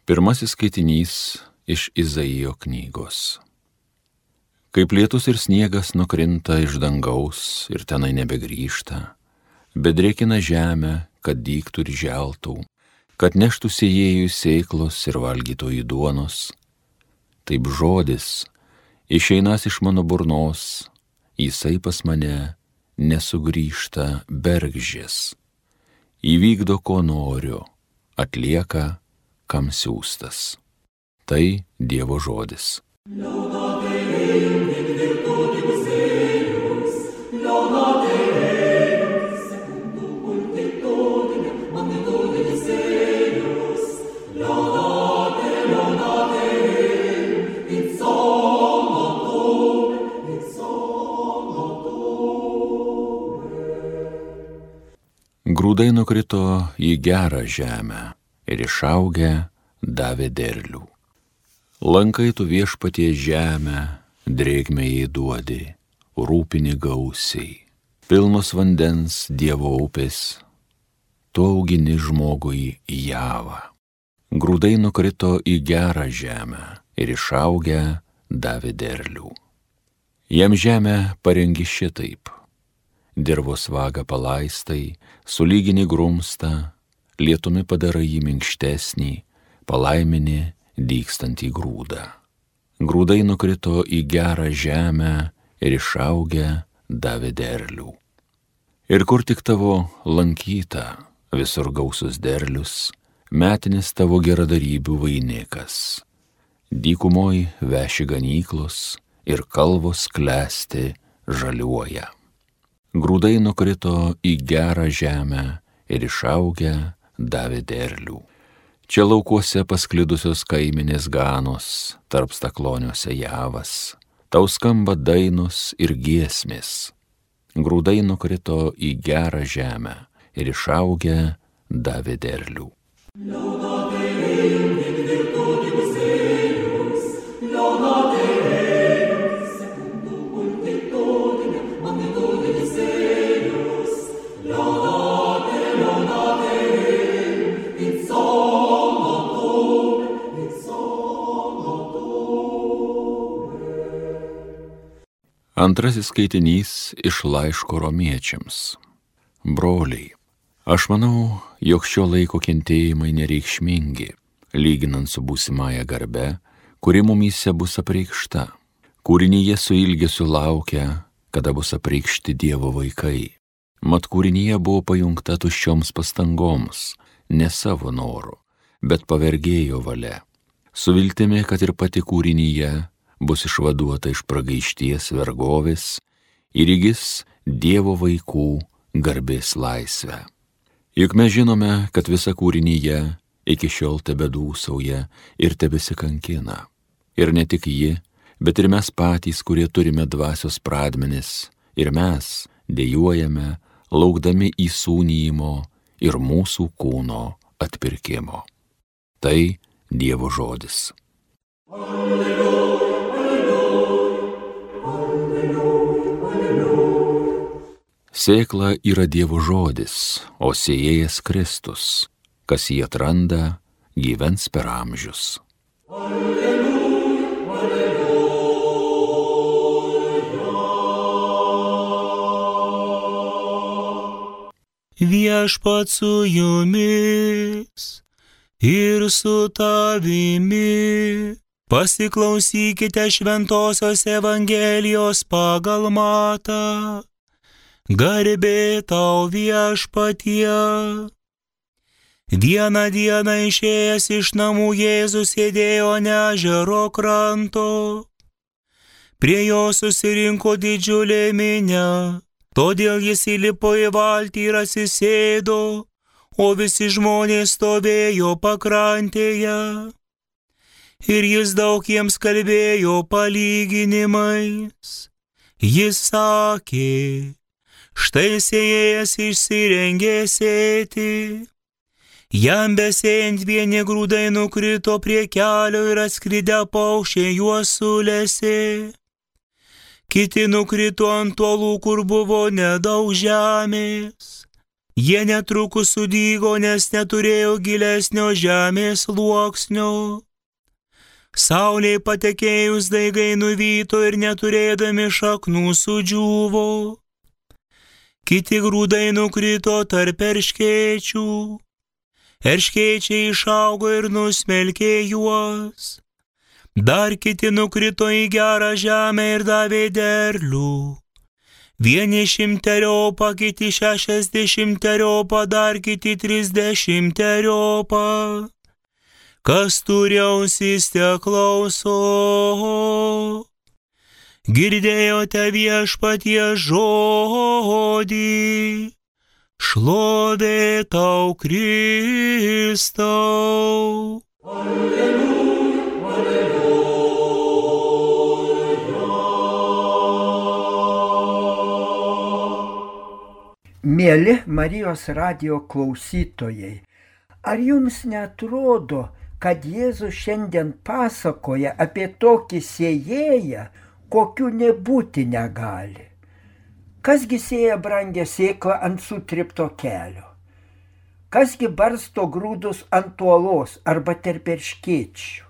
Pirmasis skaitinys iš Izaijo knygos. Kaip lietus ir sniegas nukrinta iš dangaus ir tenai nebegrįžta, bet drėkina žemę, kad dygtų ir želtų, kad neštų sėjėjų sėklos ir valgytojų duonos, taip žodis išeinas iš mano burnos, jisai pas mane nesugrįžta bergždžias, įvykdo ko noriu, atlieka kam siųstas. Tai Dievo žodis. Grūdai nukrito į gerą žemę ir išaugę davė derlių. Lankai tu Viešpatie žemę, drėgmę jai duodi, rūpini gausiai, pilnos vandens Dievo upės, tu augini žmogui javą. Grūdai nukrito į gerą žemę ir išaugę davė derlių. Jam žemę parengi šitaip. Dirvos vagą palaistai, sulygini grumstą, lietumi padarai jį minkštesnį, palaimini dygstantį grūdą. Grūdai nukrito į gerą žemę ir išaugę davė derlių. Ir kur tik tavo lankyta, visur gausus derlius, metinis tavo geradarybių vainikas. Dykumoj veši ganyklos ir kalvos klesti žaliuoja. Grūdai nukrito į gerą žemę ir išaugę davė derlių. Čia laukuose pasklidusios kaiminės ganos, tarp stakloniuose javas, tau skamba dainos ir giesmės. Grūdai nukrito į gerą žemę ir išaugę davė derlių. Antrasis skaitinys iš laiško romiečiams. Broliai, aš manau, jog šio laiko kentėjimai nereikšmingi, lyginant su būsimąja garbe, kuri mumyse bus apreikšta. Kūrinyje su ilgesiu laukia, kada bus apreikšti Dievo vaikai. Mat kūrinyje buvo pajungta tuščioms pastangoms, ne savo noru, bet pavergėjo valia. Su viltimi, kad ir pati kūrinyje bus išvaduota iš pragaišties vergovės ir įgis Dievo vaikų garbės laisvę. Juk mes žinome, kad visa kūrinyje iki šiol tebedūsauja ir tebesikankina. Ir ne tik ji, bet ir mes patys, kurie turime dvasios pradmenis, ir mes dejuojame, laukdami įsūnijimo ir mūsų kūno atpirkimo. Tai Dievo žodis. Sėkla yra Dievo žodis, o sėjėjas Kristus. Kas jį atranda, gyvens per amžius. Viešpats su jumis ir su tavimi. Pasiklausykite šventosios Evangelijos pagal Matą. Garbė tau Viešpatie. Vieną dieną išėjęs iš namų Jėzus sėdėjo ant ežero kranto. Prie jo susirinko didžiulė minia, todėl jis įlipo į valtį ir atsisėdo, o visi žmonės stovėjo pakrantėje. Ir jis daug jiems kalbėjo palyginimais. Jis sakė: štai sėjėjas išsirengė sėti. Jam besėjant vieni grūdai nukrito prie kelio ir atskridę paukščiai juos sulesė. Kiti nukrito ant uolų, kur buvo nedaug žemės. Jie netrukus sudygo, nes neturėjo gilesnio žemės sluoksnio. Saulė patekėjus daigai nuvyto ir neturėdami šaknų sudžiūvo. Kiti grūdai nukrito tarp erškėčių. Erškėčiai išaugo ir nusmelkė juos. Dar kiti nukrito į gerą žemę ir davė derlių. Vieni 100-eriopą, kiti 60-eriopą, dar kiti 30-eriopą. Kas turi ausis, teklauso. Girdėjote Viešpaties žodį. Šlovė tau, Kristau. Alleluja, alleluja. Mieli Marijos radijo klausytojai, ar jums neatrodo, kad Jėzus šiandien pasakoja apie tokį sėjėją, kokių nebūti negali? Kasgi sėja brangę sėklą ant sutripto kelio? Kasgi barsto grūdus ant uolos arba tarp erškėčių?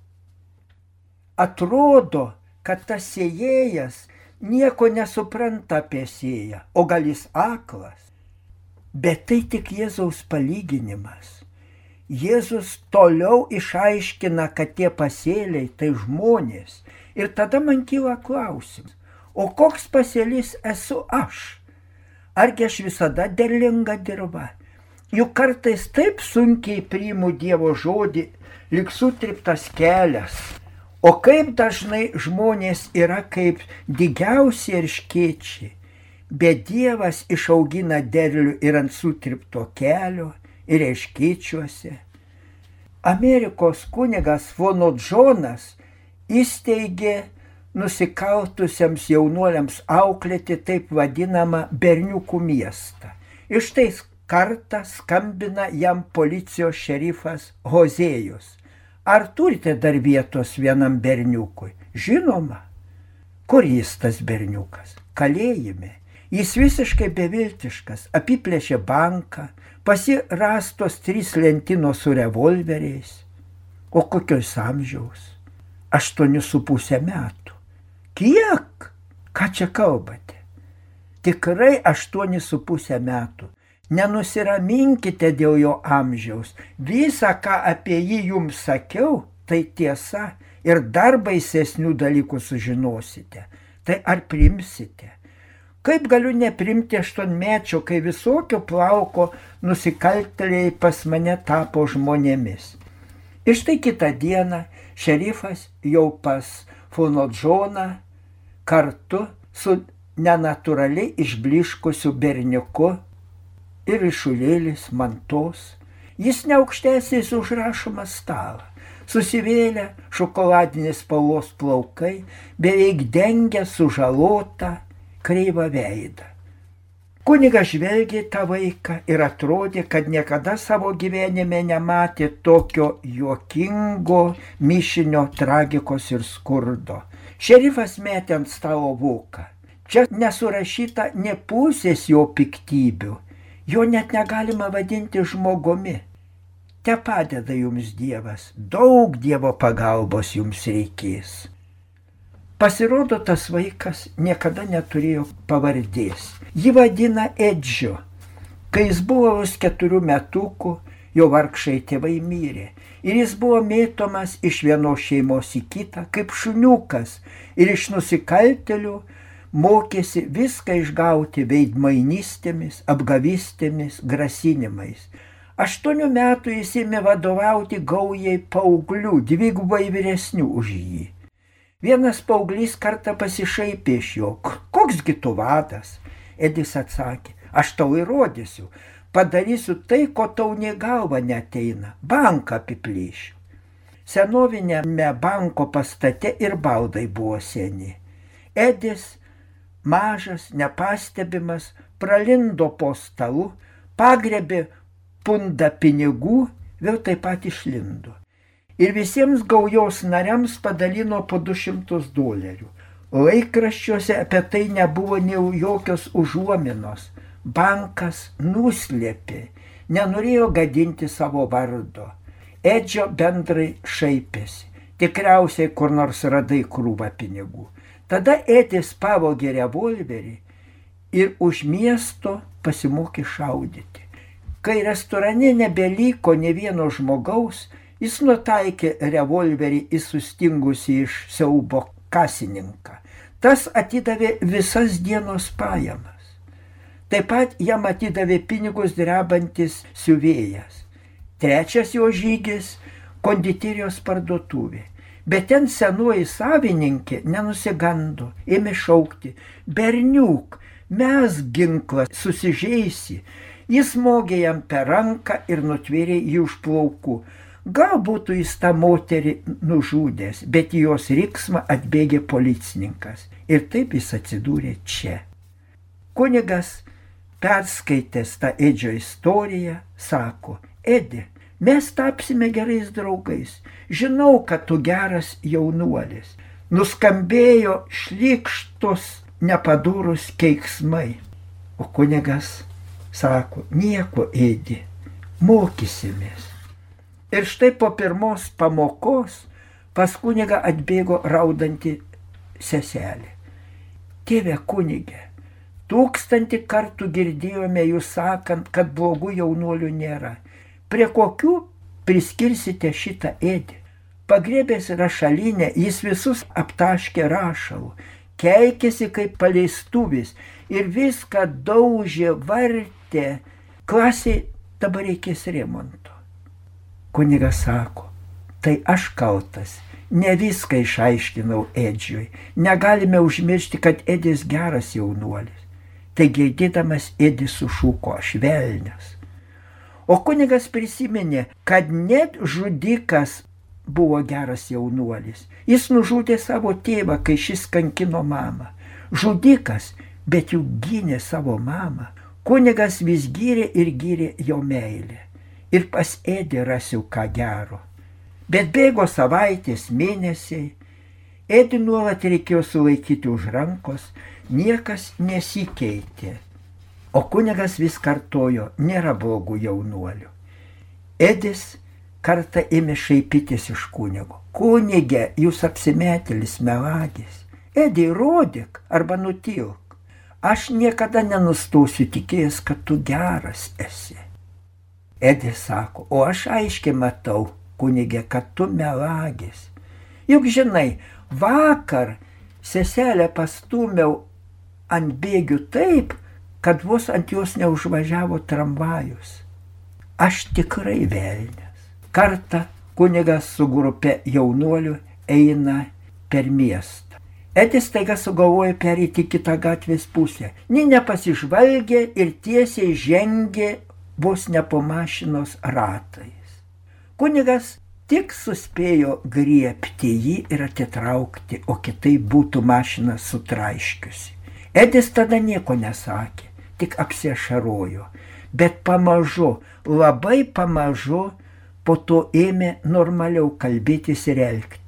Atrodo, kad tas sėjėjas nieko nesupranta apie sėją, o gal jis aklas? Bet tai tik Jėzaus palyginimas. Jėzus toliau išaiškina, kad tie pasėliai tai žmonės. Ir tada man kyla klausimas, o koks pasėlis esu aš? Argi aš visada derlinga dirva? Juk kartais taip sunkiai priimu Dievo žodį, lyg sutriptas kelias. O kaip dažnai žmonės yra kaip dygiausi erškėčiai, bet Dievas išaugina derlių ir ant sutripto kelio, ir erškėčiuose. Amerikos kunigas Fono Džonas įsteigė nusikaltusiems jaunuoliams auklėti taip vadinamą berniukų miestą. Ir štai kartą skambina jam policijos šerifas Hozėjus. Ar turite dar vietos vienam berniukui? Žinoma. Kur jis tas berniukas? Kalėjime. Jis visiškai beviltiškas, apiplėšė banką, pasirastos 3 lentynos su revolveriais. O kokios amžiaus? 8,5 metų. Kiek? Ką čia kalbate? Tikrai 8,5 metų. Nenusiraminkite dėl jo amžiaus. Visa, ką apie jį jums sakiau, tai tiesa ir dar baisesnių dalykų sužinosite. Tai ar primsite? Kaip galiu neprimti 8-mečio, kai visokio plauko nusikaltėliai pas mane tapo žmonėmis? Ir štai kitą dieną šerifas jau pas Fono Džoną kartu su nenatūraliai išbliškusiu berniuku ir ryšulėlis mantos. Jis neaukštesnis už rašomą stalą. Susivėlę šokoladinės spalvos plaukai, beveik dengia sužalotą kreivą veidą. Kunigas žvelgė tą vaiką ir atrodė, kad niekada savo gyvenime nematė tokio juokingo mišinio tragikos ir skurdo. Šerifas metė ant stalo voką. Čia nesurašyta nė pusės jo piktybių. Jo net negalima vadinti žmogumi. Te padeda jums Dievas, daug Dievo pagalbos jums reikės. Pasirodo, tas vaikas niekada neturėjo pavardės. Jį vadina Edžiu. Kai jis buvo vos 4 metukų, jo vargšai tėvai mirė. Ir jis buvo mėtomas iš vienos šeimos į kitą, kaip šuniukas. Ir iš nusikaltėlių mokėsi viską išgauti veidmainystėmis, apgavystėmis, grasinimais. 8 metų jis ėmė vadovauti gaujai paauglių, 2 vyresnių už jį. Vienas paauglys kartą pasišaipė iš jo. Koksgi tu vadas? Edis atsakė, aš tau įrodysiu, padarysiu tai, ko tau nė galva neteina, banką apiplėšiu. Senovinėme banko pastate ir baldai buvo seni. Edis, mažas, nepastebimas, pralindo po stalu, pagrebė pundą pinigų, vėl taip pat išlindo. Ir visiems gaujos nariams padalino po $200. Laikraščiuose apie tai nebuvo nei jokios užuominos. Bankas nuslėpė, nenorėjo gadinti savo vardo. Edžio bendrai šaipėsi. Tikriausiai kur nors radai krūvą pinigų. Tada Edis pavogė revolverį ir už miesto pasimokė šaudyti. Kai restorane nebeliko nė vieno žmogaus, jis nutaikė revolverį į sustingusį iš siaubo kasininką. Tas atidavė visas dienos pajamas. Taip pat jam atidavė pinigus drebantis siuvėjas. Trečias jo žygis – konditerijos parduotuvė. Bet ten senoji savininkė nenusigando, ėmė šaukti: berniuk, mes ginklą, susižeisi. Jis smogė jam per ranką ir nutvėrė jį už plaukų. Gal būtų jis tą moterį nužudęs, bet į jos riksmą atbėgė policininkas. Ir taip jis atsidūrė čia. Kunigas, perskaitęs tą Edžio istoriją, sako: Edi, mes tapsime gerais draugais. Žinau, kad tu geras jaunuolis. Nuskambėjo šlykštus, nepadorus keiksmai. O kunigas sako: nieko, Edi, mokysimės. Ir štai po pirmos pamokos pas kunigą atbėgo raudanti seselė. Tėve kunige, 1000 kartų girdėjome jūs sakant, kad blogų jaunuolių nėra. Prie kokių priskirsite šitą Edį? Pagriebęs rašalinę, jis visus aptaškė rašalu, keikėsi kaip paleistuvis ir viską daužė, vartė. Klasiai dabar reikės remonto. Kunigas sako: tai aš kaltas, ne viską išaiškinau Edžiui. Negalime užmiršti, kad Edis geras jaunuolis. Tai girdėdamas Edis sušuko: aš velnias. O kunigas prisiminė, kad net žudikas buvo geras jaunuolis. Jis nužudė savo tėvą, kai šis kankino mamą. Žudikas, bet juk gynė savo mamą. Kunigas vis gyrė ir gyrė jo meilę. Ir pas Edį rasiu ką gero. Bet bėgo savaitės, mėnesiai. Edį nuolat reikėjo sulaikyti už rankos, niekas nesikeitė. O kunigas vis kartojo: nėra blogų jaunuolių. Edis kartą ėmė šaipytis iš kunigo: kunige, jūs apsimetėlis, melagis. Edi, įrodyk arba nutilk. Aš niekada nenustosiu tikėjęs, kad tu geras esi. Edis sako: o aš aiškiai matau, kunige, kad tu melagis. Juk žinai, vakar seselę pastūmiau ant bėgių taip, kad vos ant jos neužvažiavo tramvajus. Aš tikrai velnias. Kartą kunigas su grupe jaunuolių eina per miestą. Edis staiga sugalvojo pereiti kitą gatvės pusę. Nė nepasižvalgė ir tiesiai žengė vos ne po mašinos ratais. Kunigas tik suspėjo griebti jį ir atitraukti, o kitaip būtų mašina sutraiškiusi. Edis tada nieko nesakė, tik apsiašarojo, bet pamažu, labai pamažu, po to ėmė normaliau kalbėtis ir elgtis.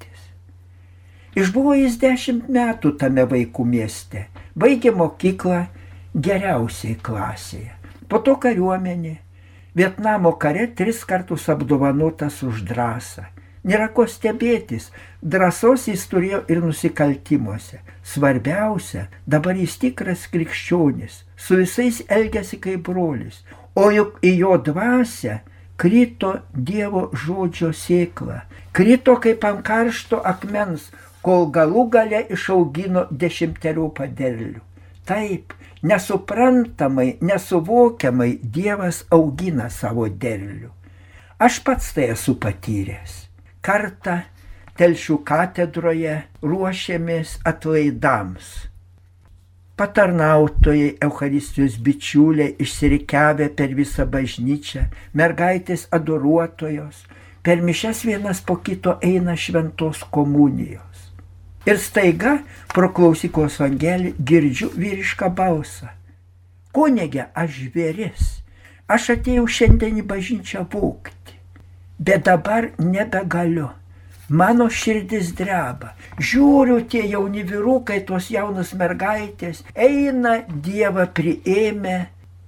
Išbuvo jis 10 metų tame vaikų mieste, baigė mokyklą geriausiai klasėje. Po to kariuomenė, Vietnamo kare 3 kartus apdovanotas už drąsą. Nėra ko stebėtis, drąsos jis turėjo ir nusikaltimuose. Svarbiausia, dabar jis tikras krikščionis, su visais elgiasi kaip brolis, o juk į jo dvasią krito Dievo žodžio sėkla, krito kaip ant karšto akmens, kol galų gale išaugino 10 derlių. Taip, nesuprantamai, nesuvokiamai Dievas augina savo derlių. Aš pats tai esu patyręs. Kartą Telšių katedroje ruošėmės atlaidams. Patarnautojai, Eucharistijos bičiuliai išsirikiavę per visą bažnyčią, mergaitės adoruotojos, per mišias vienas po kito eina šventos komunijos. Ir staiga pro klausyklos langelį girdžiu vyrišką balsą: kunige, aš žvėris, aš atėjau šiandien į bažnyčią vogti, bet dabar nebegaliu. Mano širdis dreba. Žiūriu, tie jauni vyrukai, tos jaunos mergaitės eina Dievą priėmę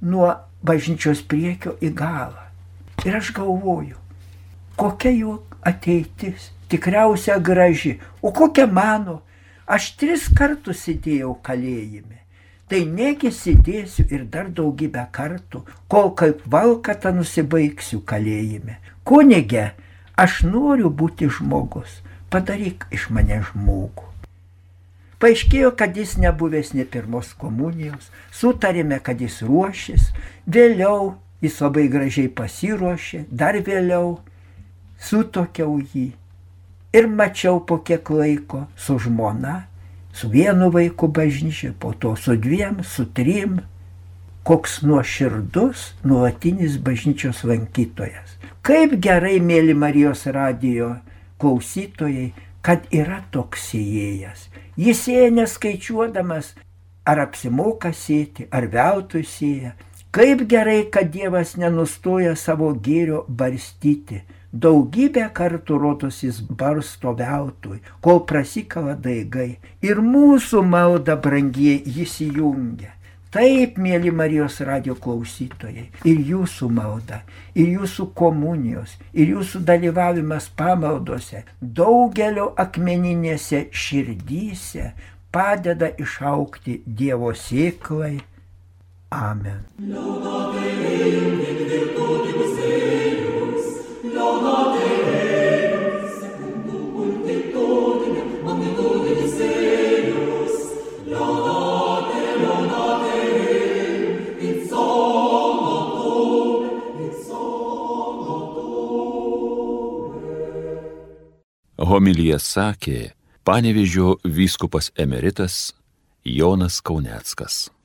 nuo bažnyčios priekio į galą. Ir aš galvoju, kokia jų ateitis, tikriausia graži, o kokia mano, aš 3 kartus sėdėjau kalėjime. Tai negi sėdėsiu ir dar daugybę kartų, kol kaip valkata nusibaigsiu kalėjime. Kunige, aš noriu būti žmogus, padaryk iš mane žmogų. Paaiškėjo, kad jis nebuvęs ne pirmos komunijos, sutarėme, kad jis ruošis, vėliau jis labai gražiai pasiruošė, dar vėliau sutokiau jį ir mačiau po kiek laiko su žmona, su vienu vaiku bažnyčiai, po to su 2, su 3, koks nuoširdus, nuolatinis bažnyčios lankytojas. Kaip gerai, mėly Marijos radijo klausytojai, kad yra toks sėjėjas. Jis sėja neskaičiuodamas, ar apsimoka sėti, ar veltui sėja. Kaip gerai, kad Dievas nenustoja savo gėrio barstyti. Daugybę kartų rodos jis barsto veltui, kol prasikala daigai. Ir mūsų malda brangie jis įjungia. Taip, mėly Marijos radijo klausytojai, ir jūsų malda, ir jūsų komunijos, ir jūsų dalyvavimas pamaldose, daugelio akmeninėse širdyse padeda išaugti Dievo sėklai. Amen. Homiliją sakė Panevėžio vyskupas emeritas Jonas Kauneckas.